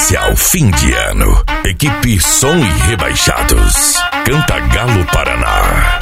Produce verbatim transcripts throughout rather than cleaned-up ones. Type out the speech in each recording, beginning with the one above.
Especial fim de ano. Equipe Som e Rebaixados. Canta Galo Paraná.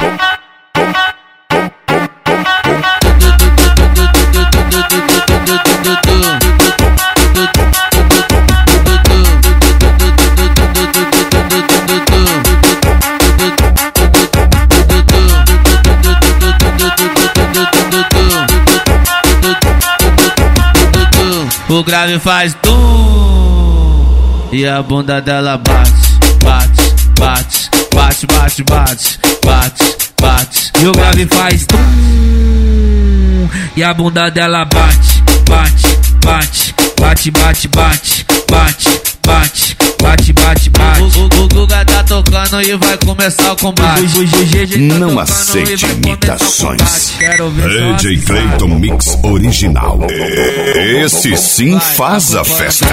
O grave faz tum e a bunda dela bate, bate, bate, bate, bate, bate, bate, bate. E o grave faz tum e a bunda dela bate, bate, bate, bate, bate, bate, bate, bate, bate, bate, bate. O, o, o Guga tá tocando e vai começar o combate. O, o G G tá não aceite imitações. D J Clayton Mix original. Esse sim faz a festa.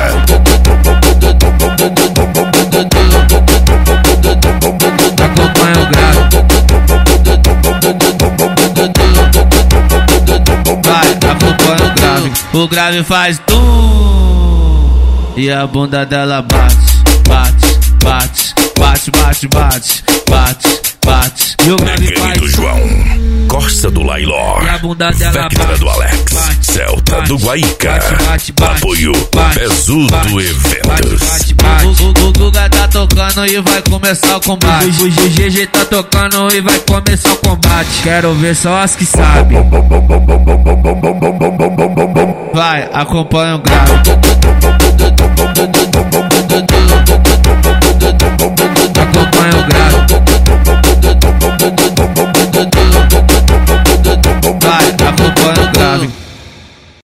Acompanha o grave. Vai, acompanha o grave. O grave faz tum e a bunda dela bate, bate, bate, bate, bate, bate, bate, bate. E o grave faz do João, Costa do Lailó, e a bunda dela Vectra bate, do Alex, bate, Celta bate, do Guaica, bate, bate, bate, apoio bate, Pesudo bate, Eventos. Bate, bate, bate. O, o, o Guga tá tocando e vai começar o combate. O, o G G tá tocando e vai começar o combate. Quero ver só as que sabem. Vai, acompanha o grave. Acompanha o grave.